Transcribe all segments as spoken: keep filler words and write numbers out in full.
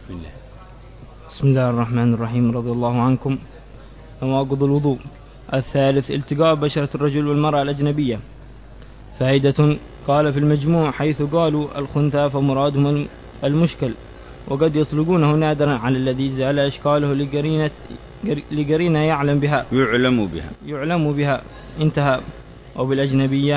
بسم الله. بسم الله الرحمن الرحيم. رضي الله عنكم. نواقض الوضوء. الثالث التقاء بشرة الرجل والمرأة الأجنبية. فائدة. قال في المجموع حيث قالوا الخنثى فمرادهم المشكل، وقد يطلقونه نادرا على الذي زال إشكاله لقرينة لقرينة يعلم بها يعلم بها يعلم بها انتهى. أو بالأجنبية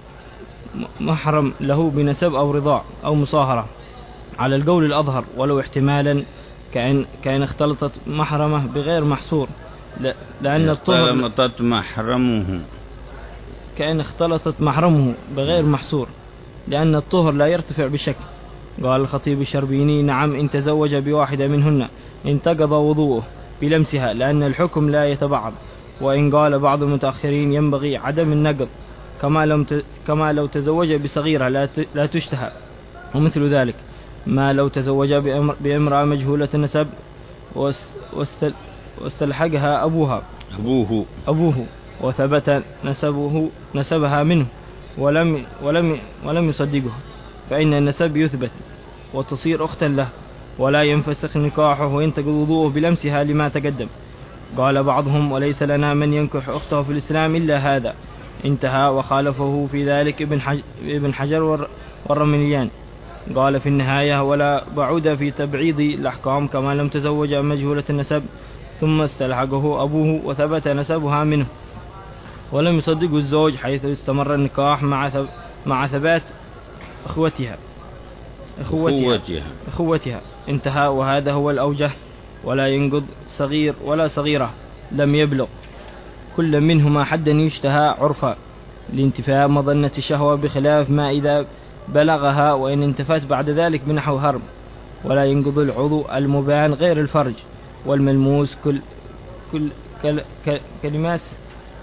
محرم له بنسب أو رضاع أو مصاهرة على القول الأظهر، ولو احتمالا كأن, كأن اختلطت محرمة بغير محصور، لأن الطهر اختلطت محرمه كأن اختلطت محرمه بغير محصور لأن الطهر لا يرتفع بشك. قال الخطيب الشربيني نعم إن تزوج بواحدة منهن انتقض وضوءه بلمسها، لأن الحكم لا يتبعض. وإن قال بعض المتأخرين ينبغي عدم النقض كما, لم ت... كما لو تزوج بصغيرة لا, ت... لا تشتهى، ومثل ذلك ما لو تزوج بأمر... بامرأة مجهولة النسب واس... واستل... واستلحقها أبوها أبوه أبوه وثبت نسبه نسبها منه ولم, ولم, ولم يصدقه، فإن النسب يثبت وتصير أختا له، ولا ينفسخ نكاحه وينتقض وضوءه بلمسها لما تقدم. قال بعضهم وليس لنا من ينكح أخته في الإسلام إلا هذا، انتهى. وخالفه في ذلك ابن, حج... ابن حجر والرمليان. قال في النهاية ولا بعود في تبعيض الأحكام كما لم تزوج مجهولة النسب ثم استلحقه أبوه وثبت نسبها منه ولم يصدقه الزوج، حيث استمر النكاح مع ثب... مع ثبات أخوتها أخوتها. أخوتها أخوتها انتهى. وهذا هو الأوجه. ولا ينقض صغير ولا صغيرة لم يبلغ كل منهما حدا يشتهى عرفا لانتفاء مظنة الشهوة، بخلاف ما إذا بلغها وإن انتفت بعد ذلك بنحو هرم. ولا ينقض العضو المبان غير الفرج والملموس كل كل كل كلماس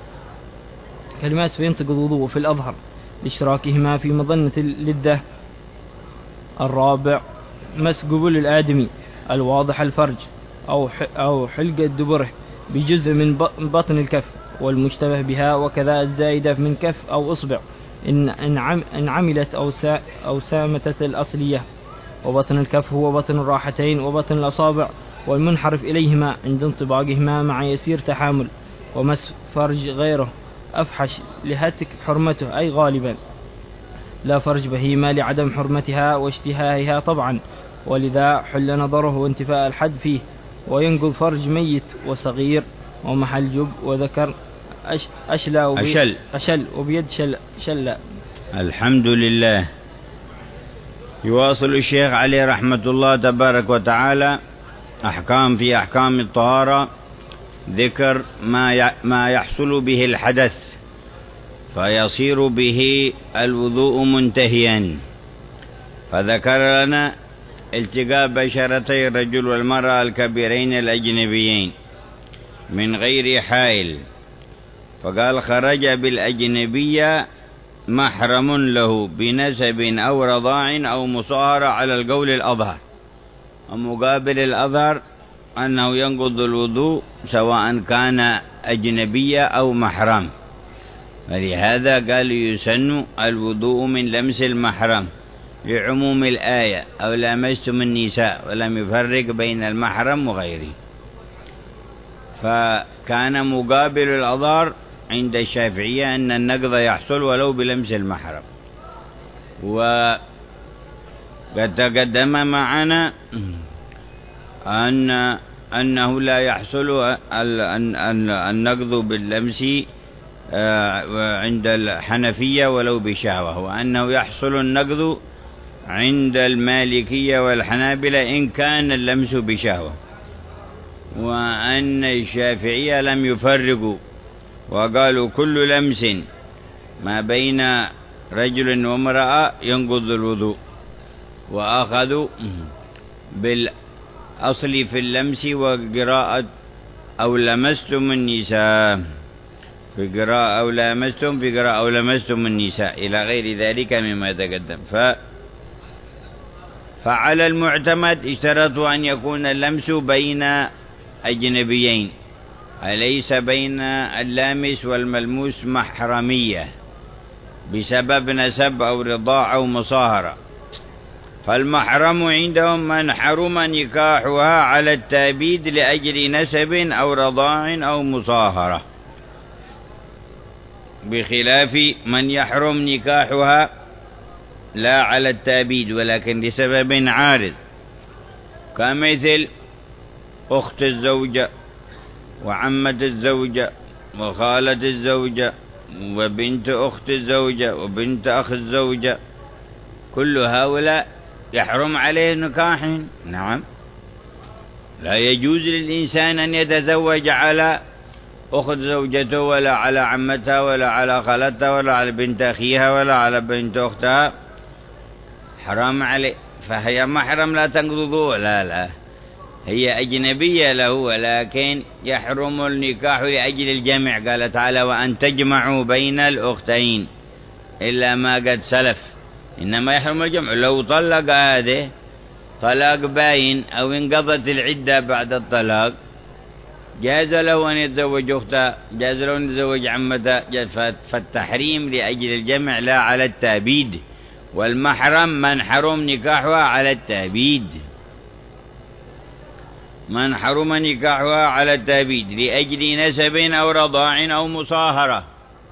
كلماس فينتقض وضوء في الأظهر لاشتراكهما في مظنة اللذة. الرابع مس قبول الآدمي الواضح الفرج أو أو حلقة دبره بجزء من بطن الكف والمشتبه بها، وكذا الزائدة من كف أو إصبع إن إن عملت أو أو سامتت الأصلية. وبطن الكف هو بطن الراحتين وبطن الأصابع والمنحرف إليهما عند انطباقهما مع يسير تحامل. ومس فرج غيره أفحش لهتك حرمته، أي غالبا لا فرج بهيمة لعدم حرمتها واشتهائها طبعا، ولذا حل نظره وانتفاء الحد فيه. وينقض فرج ميت وصغير ومحل جب وذكر أش أشلا وبيد أشل, أشل وبيد شل, شل. الحمد لله. يواصل الشيخ عليه رحمة الله تبارك وتعالى أحكام في أحكام الطهارة، ذكر ما ما يحصل به الحدث فيصير به الوضوء منتهيا. فذكر لنا التقاء بشرتي الرجل والمرأة الكبيرين الأجنبيين من غير حائل، فقال خرج بالأجنبية محرم له بنسب أو رضاع أو مصاهرة على القول الأظهر، ومقابل الأظهر أنه ينقض الوضوء سواء كان أجنبية أو محرم. فلهذا قال يسن الوضوء من لمس المحرم لعموم الآية أو لامستم النساء، ولم يفرق بين المحرم وغيره. فكان مقابل الأظهر عند الشافعية أن النقض يحصل ولو بلمس المحرم. وقد تقدم معنا أن أنه لا يحصل النقض باللمس عند الحنفية ولو بشهوة، وأنه يحصل النقض عند المالكية والحنابلة إن كان اللمس بشهوة، وأن الشافعية لم يفرقوا وقالوا كل لمس ما بين رجل وامرأة ينقض الوضوء، وأخذوا بالأصل في اللمس وقراءة أو لمستم النساء في قراءة أو لمستم في قراءة أو لمستم النساء إلى غير ذلك مما تقدم. ف فعلى المعتمد اشترطوا أن يكون اللمس بين أجنبيين، أليس بين اللامس والملموس محرمية بسبب نسب أو رضاع أو مصاهرة. فالمحرم عندهم من حرم نكاحها على التأبيد لأجل نسب أو رضاع أو مصاهرة، بخلاف من يحرم نكاحها لا على التأبيد ولكن لسبب عارض، كمثل أخت الزوجة وعمة الزوجة وخالة الزوجة وبنت أخت الزوجة وبنت أخ الزوجة، كل هؤلاء يحرم عليه نكاح. نعم، لا يجوز للإنسان أن يتزوج على أخت زوجته ولا على عمتها ولا على خالتها ولا على بنت أخيها ولا على بنت أختها، حرام عليه. فهي محرم لا تنقضوا، لا لا، هي أجنبية له، ولكن يحرم النكاح لأجل الجمع. قال تعالى: وأن تجمعوا بين الأختين إلا ما قد سلف، إنما يحرم الجمع. لو طلق هذه طلاق باين أو انقضت العدة بعد الطلاق، جاز له أن يتزوج أختها، جاز له أن يتزوج عمتها، فالتحريم لأجل الجمع لا على التأبيد، والمحرم من حرم نكاحها على التأبيد، من حرم نكاحها على التأبيد لأجل نسب أو رضاع أو مصاهرة.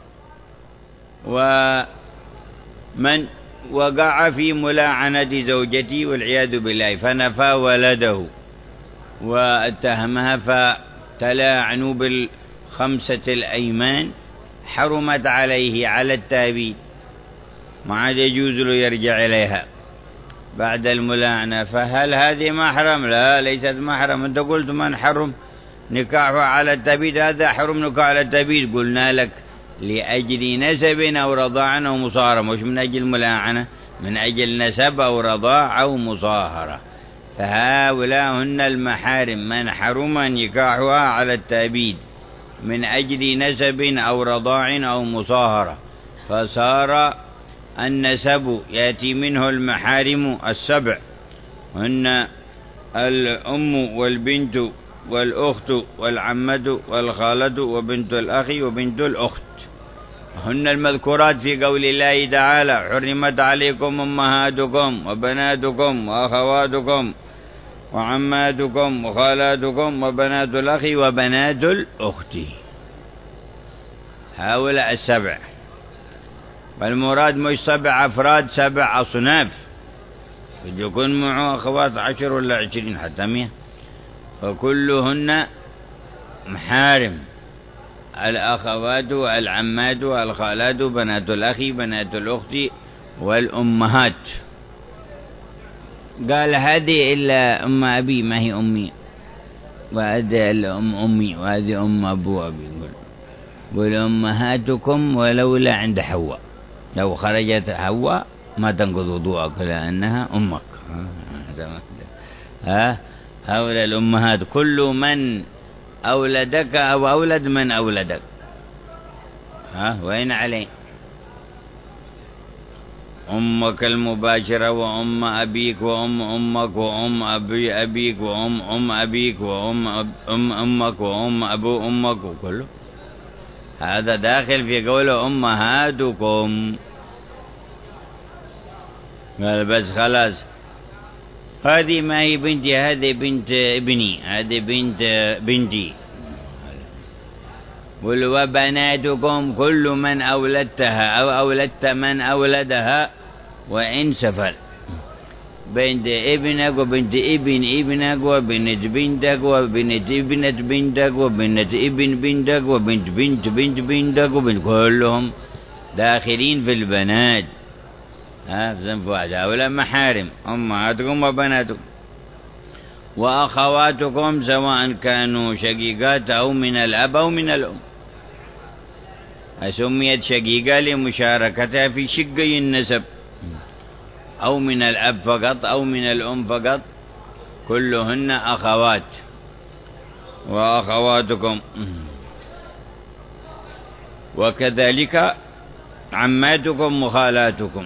ومن وقع في ملاعنة زوجته والعياذ بالله فنفى ولده واتهمها فتلاعنوا بالخمسة الأيمان، حرمت عليه على التأبيد، ما عاد يجوز له يرجع إليها بعد الملاعنة. فهل هذه محرم؟ لا، ليست محرم. أنت قلت من حرم نكاحه على التأبيد، هذا حرم نكاح على التأبيد. قلنا لك لأجل نسب أو رضاع أو مصاهرة، مش من أجل ملاعنة، من أجل نسب أو رضاع أو مصاهرة. فهؤلاء هن المحارم، من حرم نكاحها على التأبيد من أجل نسب أو رضاع أو مصاهرة، فصار النسب يأتي منه المحارم السبع، هن الأم والبنت والأخت والعمة والخالة وبنت الأخ وبنت الأخت، هن المذكورات في قول الله تعالى: حرمت عليكم أمهاتكم وبناتكم وأخواتكم وعماتكم وخالاتكم وبنات الأخ وبنات الأخت. هؤلاء السبع، والمراد مش سبع أفراد، سبع أصناف، قد يكون معه أخوات عشر ولا عشرين حتى مئة، فكلهن محارم: الأخوات والعمات والخالات بنات الأخ بنات الأخت والأمهات. قال: هذه إلا أم أبي، ما هي أمي، وهذه الأم أمي، وهذه أم أبو أبي. والأمهاتكم ولولا عند حواء، لو خرجت حواء ما تنقض وضوءك لأنها أمك. ها هؤلاء الأمهات كل من أولدك أو أولد من أولدك. ها وين عليه؟ أمك المباشرة وأم أبيك وأم أمك وأم أبي أبيك وأم أم أبيك وأم أم أمك وأم أبو أمك، وكله هذا داخل في قوله أمهاتكم. قال بس خلاص، هذه ما هي بنتي، هذه بنت ابني، هذه بنت بنتي. وبناتكم كل من أولدتها أو أولدت من أولدها وإن سفل، بنت ابنك وبنت ابن ابنك وبنت بنتك وبنت ابنة بنتك وبنت ابن بنتك وبنت بنت بنت بنتك وبنت، كلهم داخلين في البنات. ها في صنف واحد. هؤلاء محارم، أمهاتكم وبناتكم. وأخواتكم سواء كانوا شقيقات أو من الأب أو من الأم. سميت شقيقة لمشاركتها في شقي النسب، أو من الأب فقط أو من الأم فقط، كلهن أخوات. وأخواتكم وكذلك عماتكم وخالاتكم.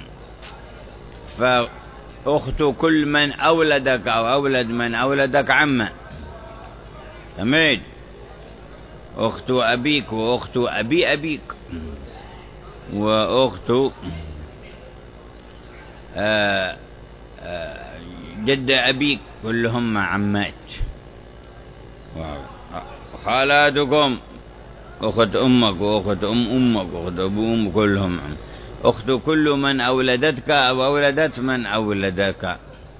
فأخت كل من أولدك أو أولد من أولدك عمة، تمام، أخت أبيك وأخت أبي أبيك وأخت آآ جد أبيك كلهم عمات. خالاتكم أخت أمك وأخت أم أمك وأخت أبو أمك كلهم عم. أخت كل من أولدتك أو أولدت من أولدك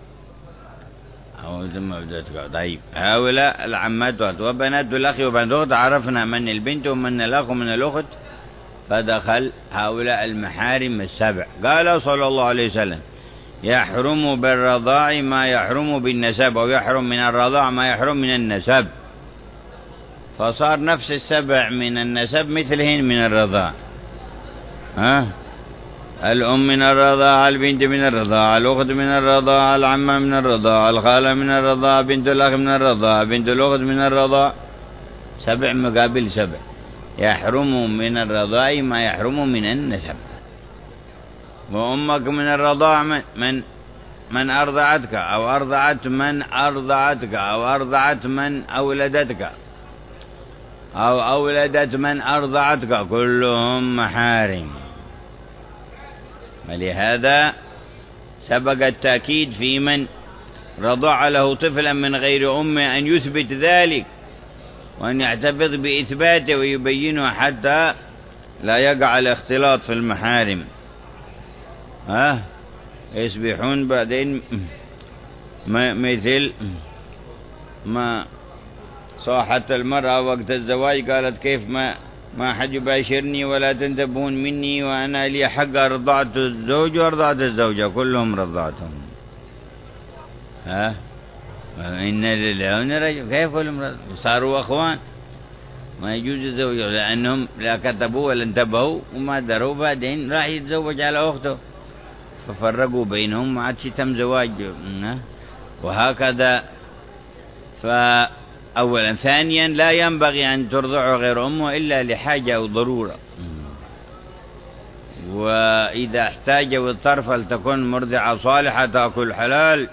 أو ثم أولدتك. طيب هؤلاء العمات وبنات الأخ وبنات الأخت عرفنا من البنت ومن الأخ ومن الأخت، فدخل هؤلاء المحارم السبع. قال صلى الله عليه وسلم يحرم بالرضاع ما يحرم بالنسب، أو يحرم من الرضاع ما يحرم من النسب، فصار نفس السبع من النسب مثلهن من الرضاع. ها الأم من الرضاعة، البنت من الرضاعة، الأخت من الرضاعة، العمة من الرضاعة، الخالة من الرضاعة، بنت الأخ من الرضاعة، بنت الأخت من الرضاعة، سبع مقابل سبع. يحرم من الرضاع ما يحرم من النسب. وأمك من الرضاع من من, من أرضعتك أو أرضعت من أرضعتك أو أرضعت من أولدتك أو أولدت من أرضعتك، كلهم محارم. ولهذا سبق التأكيد في من رضع له طفلا من غير أمه أن يثبت ذلك وأن يحتفظ بإثباته ويبينه حتى لا يقع الاختلاط في المحارم. ها يصبحون بعدين ما مثل ما صاحت المرأة وقت الزواج قالت كيف ما ما حد يباشرني ولا تنتبهون مني وأنا لي حق رضعت الزوج ورضعت الزوجة، كلهم رضعتهم. ها إن لله وإنا راجعون. كيف كلهم صاروا أخوان؟ ما يجوز الزوج لأنهم لا كتبوا ولا انتبهوا وما دروا، بعدين راح يتزوج على أخته ففرقوا بينهم، ما عاد تم زواج. وهكذا. فأولا ثانيا لا ينبغي أن ترضع غير أمه إلا لحاجة أو ضرورة، وإذا احتاج واضطر فلتكن مرضعة صالحة تأكل حلال،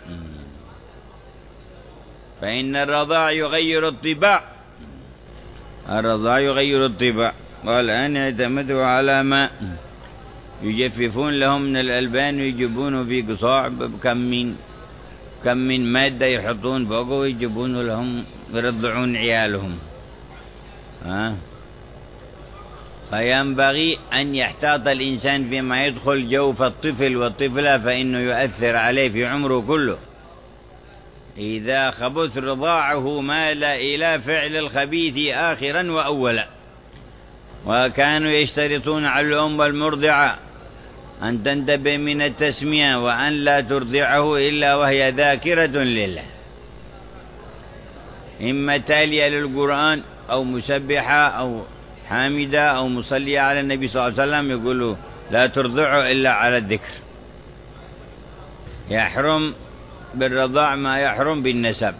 فإن الرضاع يغير الطباع. الرضاع يغير الطباع. والآن يعتمدوا على ما يجففون لهم من الألبان ويجيبونه في قصاع كم من كم من مادة يحطون فوقه ويجيبونه لهم يرضعون عيالهم. ها فينبغي أن يحتاط الإنسان فيما يدخل جوف الطفل والطفلة، فإنه يؤثر عليه في عمره كله. إذا خبث رضاعه مال إلى فعل الخبيث آخرا وأولا. وكانوا يشترطون على الأم المرضعة أن تنتبه من التسمية وأن لا ترضعه إلا وهي ذاكرة لله، إما تالية للقرآن أو مسبحة أو حامدة أو مصلية على النبي صلى الله عليه وسلم، يقولوا لا ترضعه إلا على الذكر. يحرم بالرضاع ما يحرم بالنسب.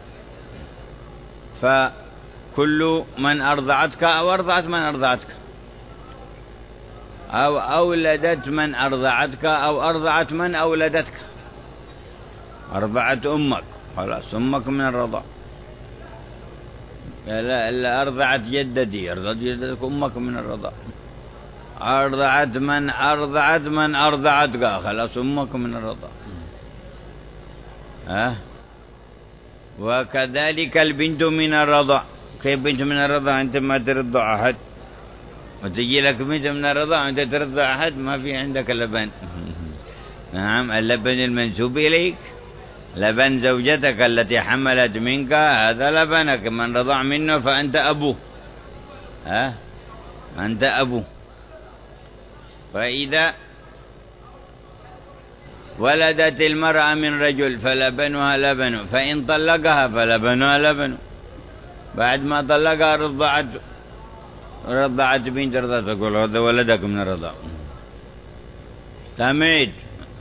فكل من أرضعتك أو أرضعت من أرضعتك أو أولدت من أرضعتك أو أرضعت من أولدتك، أرضعت أمك خلاص أمك من الرضاع. لا إلا أرضعت جدتي أرضعت جدتك أمك من الرضاع. أرضعت من أرضعت من أرضعتك خلاص أمك من الرضاع. ها وكذلك البنت من الرضاع. كيف بنت من الرضاع؟ أنت ما ترضع أحد وتجي لك بنت من الرضاع أنت ترضع أحد؟ ما في عندك لبن. نعم اللبن المنسوب إليك لبن زوجتك التي حملت منك، هذا لبنك، من رضع منه فأنت أبوه. ها أنت أبوه. فإذا ولدت المرأة من رجل فلبنها لبن، فإن طلقها فلبنها لبن. بعد ما طلقها رضعت رضعت بنت رضعت، تقول هذا ولدك من الرضاع. تميد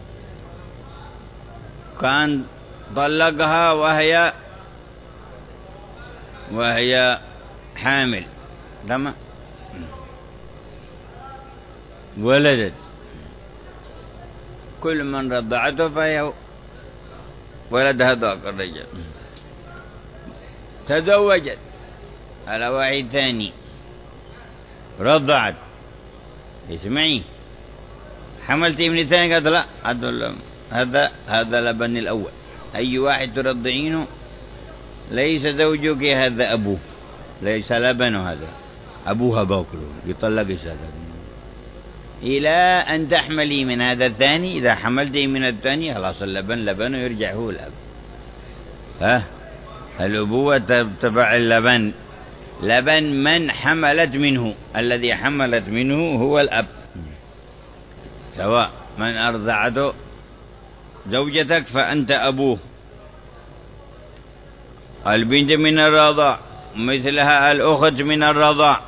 كان طلقها وهي وهي حامل، تمام، ولدت، كل من رضعته فهي ولد هذاك الرجل. تزوجت على واحد ثاني، رضعت، اسمعي حملت ابن ثاني، قالت لا، هذا هذا لبن الأول. أي واحد ترضعينه ليس زوجك، هذا أبوه، ليس لبنه، هذا أبوها باكله يطلق هذا إلى أن تحملي من هذا الثاني. إذا حملتي من الثاني خلاص اللبن لبنه يرجع هو الأب. ها الأبوة تبع اللبن، لبن من حملت منه، الذي حملت منه هو الأب، سواء من أرضعته زوجتك فأنت أبوه. البنت من الرضاع مثلها الأخت من الرضاع،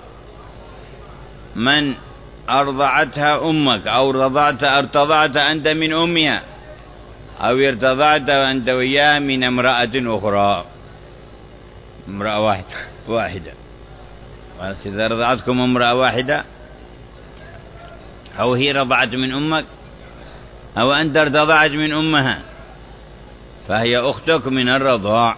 من أرضعتها أمك أو رضعت ارتضعت أنت من أمها أو ارتضعت أنت وياها من امرأة أخرى، امرأة واحدة واحدة بس إذا رضعتكم امرأة واحدة أو هي رضعت من أمك أو أنت ارتضعت من أمها فهي أختك من الرضاع.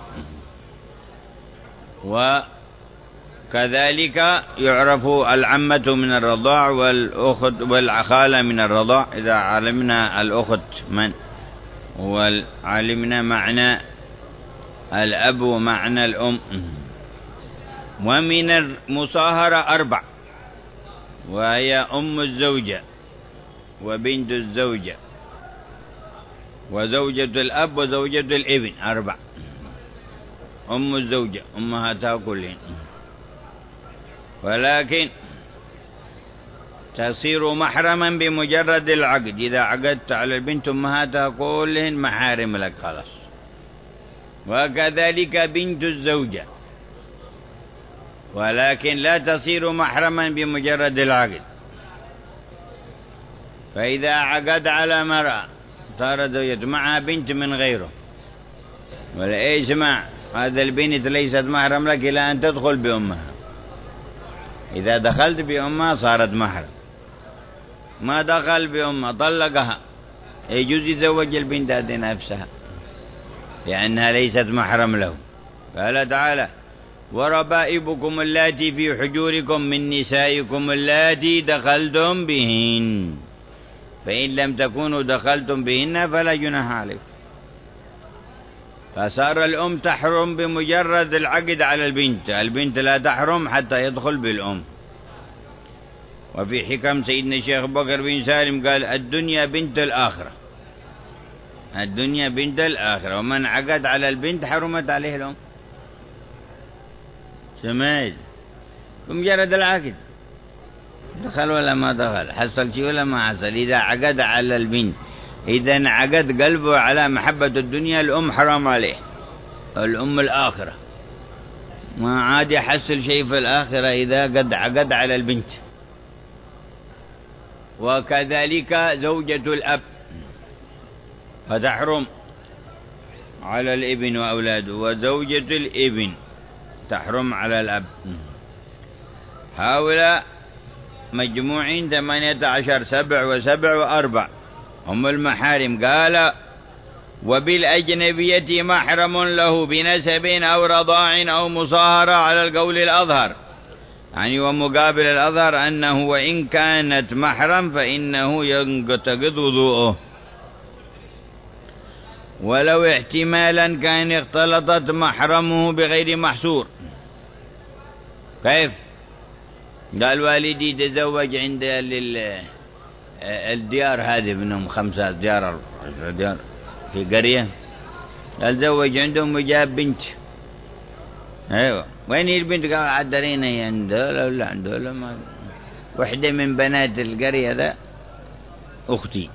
وكذلك يعرف العمة من الرضاع والأخت والخالة من الرضاع، إذا علمنا الأخت من وعلمنا معنى الأب ومعنى الأم. ومن المصاهرة أربع، وهي أم الزوجة وبنت الزوجة وزوجة الأب وزوجة الابن، أربع. أم الزوجة أمهاتها كلهن، ولكن تصير محرما بمجرد العقد. إذا عقدت على البنت أمهاتها كلهن محارم لك خلاص. وكذلك بنت الزوجة، ولكن لا تصير محرما بمجرد العقد. فإذا عقد على مرأة صارت زوجته معها بنت من غيره، ولا إيش مع هذا البنت ليست محرم لك إلى أن تدخل بأمها. إذا دخلت بأمها صارت محرم، ما دخل بأمها طلقها يجوز يزوج البنت هذه نفسها لأنها ليست محرم له. قال تعالى: وربائبكم اللاتي في حجوركم من نسائكم اللاتي دخلتم بهن فإن لم تكونوا دخلتم بهن فلا جناح عليكم. فصار الأم تحرم بمجرد العقد على البنت، البنت لا تحرم حتى يدخل بالأم. وفي حكم سيدنا الشيخ بكر بن سالم قال: الدنيا بنت الآخرة، الدنيا بنت الآخرة، ومن عقد على البنت حرمت عليه الأم. سمعت؟ بمجرد العقد دخل ولا ما دخل، حصل شيء ولا ما حصل. إذا عقد على البنت، إذا انعقد قلبه على محبة الدنيا، الأم حرام عليه، الأم الآخرة ما عاد يحصل شيء في الآخرة إذا قد عقد على البنت. وكذلك زوجة الأب فتحرم على الابن وأولاده، وزوجة الابن تحرم على الأب. هؤلاء مجموعين ثمانية عشر، سبع وسبع وأربع هم المحارم. قال: وبالأجنبية محرم له بنسب أو رضاع أو مصاهرة على القول الأظهر، يعني ومقابل الأظهر أنه وإن كانت محرم فإنه ينتقض وضوءه، ولو احتمالا كان اختلطت محرمه بغير محصور. كيف؟ قال: والدي تزوج عند الديار هذه منهم خمسة ديار ديار في قرية، قال زوج عندهم وجاب بنت. ايوه، وين هي البنت؟ قال: عدرينا هي عندها ولا عندها ولا ما، وحده من بنات القرية ذا اختي.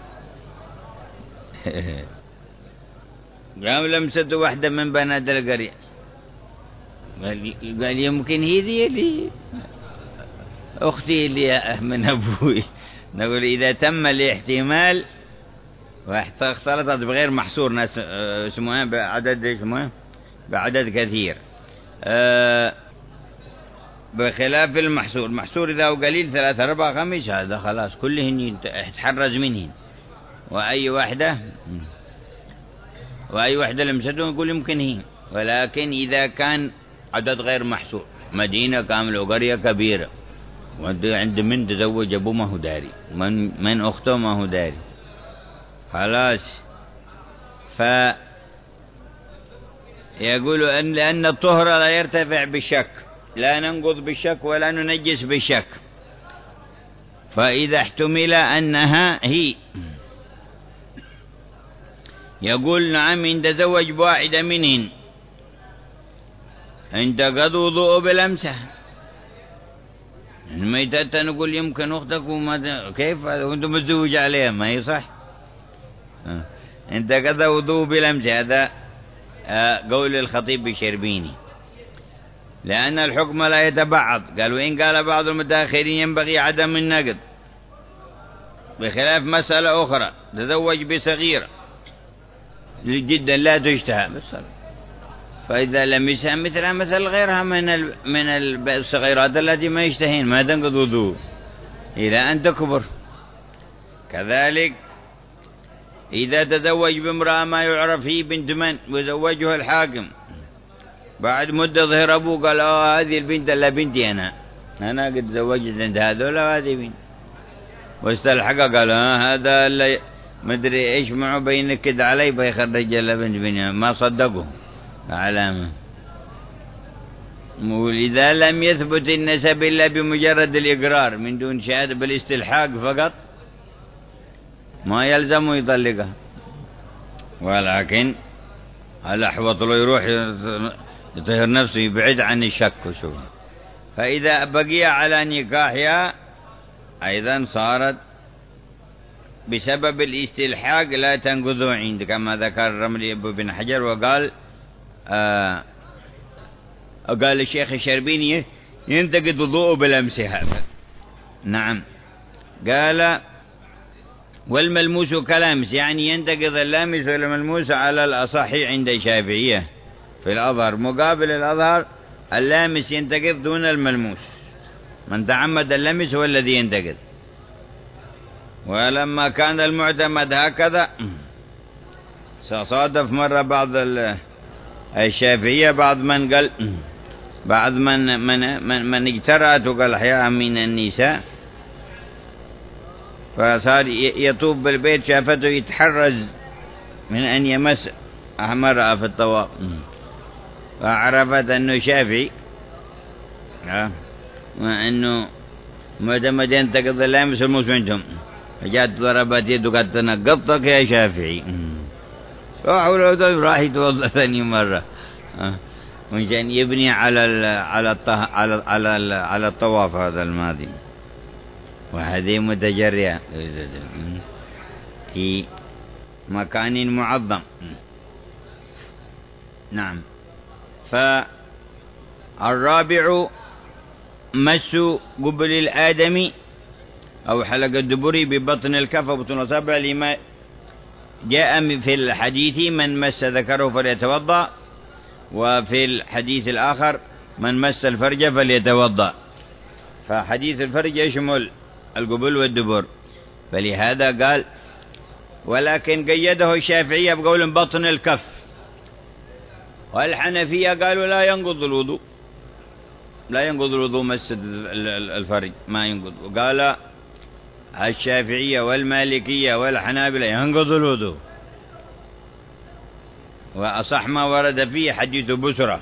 قام لمسته واحدة من بنات القرية، قال قال يمكن هي ذي اللي أختي اللي من أبوي. نقول إذا تم الاحتمال واختلطت بغير محصور، ناس اسمها بعدد اسمها بعدد كثير، أه بخلاف المحصور. المحصور إذا هو قليل ثلاثة أربعة خمس هذا خلاص كلهن يتحرز منهن، وأي واحدة وأي واحدة لمسته يقول يمكن هي. ولكن إذا كان عدد غير محصور، مدينة كاملة وقرية كبيرة، وعند من تزوج أبوه ما هو داري، من من أخته ما هو داري، خلاص فيقول أن لأن الطهر لا يرتفع بالشك، لا ننقض بالشك ولا ننجس بالشك، فإذا احتمل أنها هي. يقول نعم إن تزوج بواحدة منهن انتقض وضوء بلمسه. الميتة نقول يمكن أختك وما كيف وأنت متزوج عليها، ما هي صح. انتقض وضوء بلمسه، هذا قول الخطيب الشربيني، لأن الحكم لا يتبعض. قال وإن قال بعض المتأخرين ينبغي عدم النقض، بخلاف مسألة أخرى تزوج بصغيرة جدا لا تشتهى، فإذا لمسها مثلها مثل غيرها من من الصغيرات التي ما يشتهين ما تنقض وضوء إلى أن تكبر. كذلك إذا تزوج بامرأة ما يعرف هي بنت من وزوجها الحاكم، بعد مدة ظهر أبوه قال آه هذه البنت لا بنتي أنا أنا قد زوجت عند هذول وهذه بنت، واستلحق قال آه هذا اللي مدري إيش معه بينكد علي بيخرج له بنت بني، ما صدقه علامة. وإذا لم يثبت النسب إلا بمجرد الإقرار من دون شهادة بالاستلحاق فقط ما يلزم يطلقها، ولكن الأحوط له يروح يطهر نفسه يبعد عن الشك وشو. فإذا بقي على نكاحها أيضا صارت بسبب الاستلحاق لا تنقض عند، كما ذكر الرملي بن حجر. وقال آه قال الشيخ الشربيني ينتقد وضوءه بلمس هذا. نعم. قال والملموس كلامس، يعني ينتقض اللامس والملموس على الأصح عند الشافعية في الأظهر، مقابل الأظهر اللامس ينتقض دون الملموس، من تعمد اللمس هو الذي ينتقض. ولما كان المعتمد هكذا صادف مرة بعض الشافعية بعض من قال بعض من من من, من اجترأت وقال أحياء من النساء، فصار يطوف بالبيت شافته يتحرز من أن يمس امرأة في الطواف، فعرفت أنه شافعي وأنه معتمد ينتقض اللامس والملموس عندهم، فجاءت ضربت يده قالت نقضتك يا شافعي، راح يتوضأ ثاني مرة عشان يبني على ال على الطه على على على الطواف هذا الماضي. وهذه متجرئة في مكان معظم. نعم. فالرابع مس قبل الآدمي أو حلق الدبر ببطن الكف وبطن الأصابع، لما جاء في الحديث من مس ذكره فليتوضأ، وفي الحديث الآخر من مس الفرج فليتوضأ، فحديث الفرج يشمل القبل والدبر، فلهذا قال. ولكن قيده الشافعية بقول بطن الكف، والحنفية قالوا لا ينقض الوضوء، لا ينقض الوضوء مس الفرج ما ينقض. وقال الشافعية والمالكية والحنابلة ينقض الوضوء، وأصح ما ورد فيه حديث بسرة،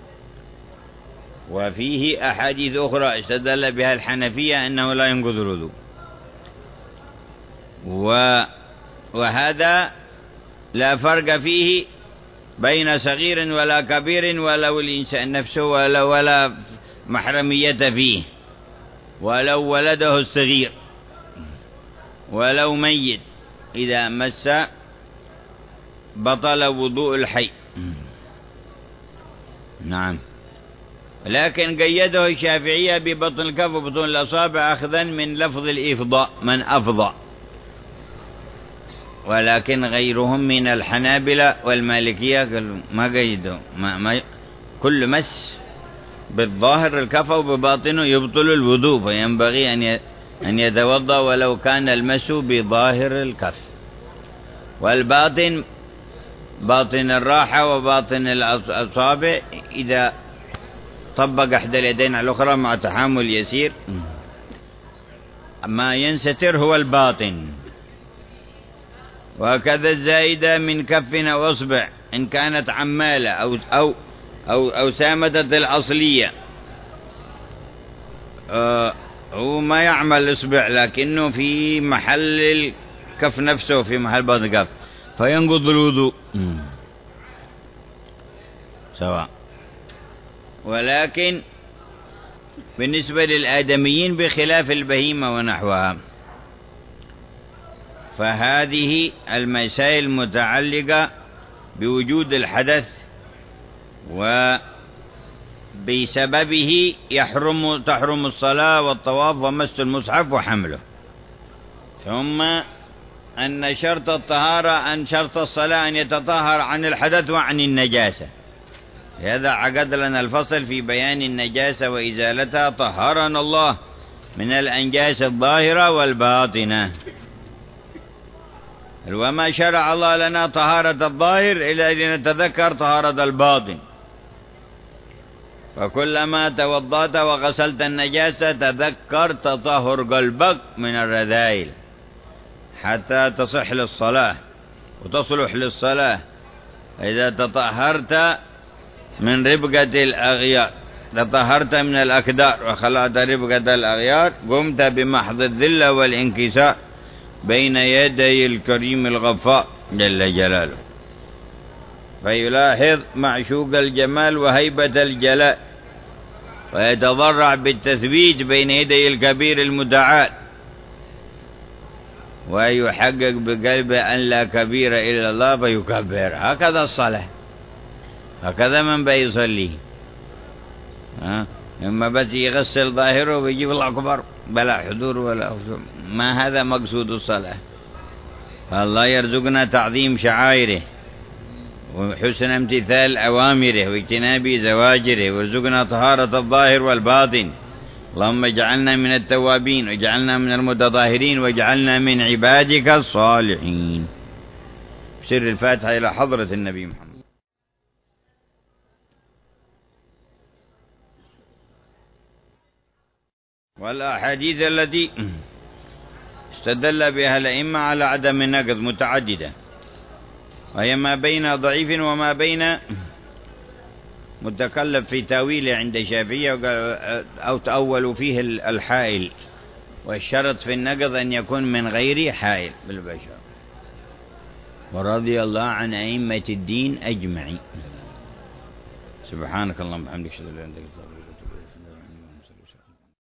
وفيه أحاديث أخرى استدل بها الحنفية أنه لا ينقض الوضوء. وهذا لا فرق فيه بين صغير ولا كبير، ولو الإنسان نفسه ولا, ولا محرمية فيه، ولو ولده الصغير ولو ميت إذا مس بطل وضوء الحي. نعم. لكن قيده الشافعية ببطن الكف وبطن الأصابع أخذا من لفظ الإفضاء، من أفضى، ولكن غيرهم من الحنابلة والمالكية ما قيدوا، ما ما كل مس بالظاهر الكف وبباطنه يبطل الوضوء، فينبغي أن أن يتوضأ ولو كان المس بظاهر الكف. والباطن باطن الراحة وباطن الأصابع إذا طبق إحدى اليدين على الأخرى مع تحامل يسير، ما ينستر هو الباطن. وهكذا الزائدة من كف أو أصبع إن كانت عمالة أو أو أو أو سامدة الأصلية. آه هو ما يعمل إصبع لكنه في محل الكف نفسه، في محل بطن الكف، فينقض الوضوء سواء. ولكن بالنسبة للآدميين بخلاف البهيمة ونحوها، فهذه المسائل المتعلقة بوجود الحدث وبسببه يحرم تحرم الصلاة والطواف ومس المصحف وحمله. ثم أن شرط الطهارة أن شرط الصلاة أن يتطهر عن الحدث وعن النجاسة. هذا عقد لنا الفصل في بيان النجاسة وإزالتها. طهرنا الله من الأنجاس الظاهرة والباطنة. وما شرع الله لنا طهارة الظاهر إلا أن نتذكر طهارة الباطن. فكلما توضأت وغسلت النجاسة تذكر تطهر قلبك من الرذائل حتى تصح للصلاة وتصلح للصلاة. إذا تطهرت من ربقة الأغيار، تطهرت من الأكدار وخلعت ربقة الأغيار، قمت بمحض الذلة والانكسار بين يدي الكريم الغفار جل جلاله، فيلاحظ معشوق الجمال وهيبة الجلال، ويتضرع بالتثبيت بين يدي الكبير المتعال، ويحقق بقلبه أن لا كبير إلا الله فيكبر. هكذا الصلاة، هكذا من بيصلي. ها إما بس يغسل ظاهره ويجيب الله أكبر بلا حضور ولا حضور. ما هذا مقصود الصلاة. الله يرزقنا تعظيم شعائره وحسن امتثال أوامره واجتناب زواجره، ويرزقنا طهارة الظاهر والباطن. اللهم اجعلنا من التوابين واجعلنا من المتطهرين واجعلنا من عبادك الصالحين. سر الفاتحة إلى حضرة النبي محمد. والأحاديث التي استدل بها الأئمة على عدم النقض متعددة، وهي ما بين ضعيف وما بين متكلف في تاويله عند الشافعية، أو تأول فيه الحائل، والشرط في النقض أن يكون من غير حائل بالبشر. ورضي الله عن أئمة الدين أجمعين. سبحانك اللهم وبحمدك أشهد أن لا إله إلا أنت.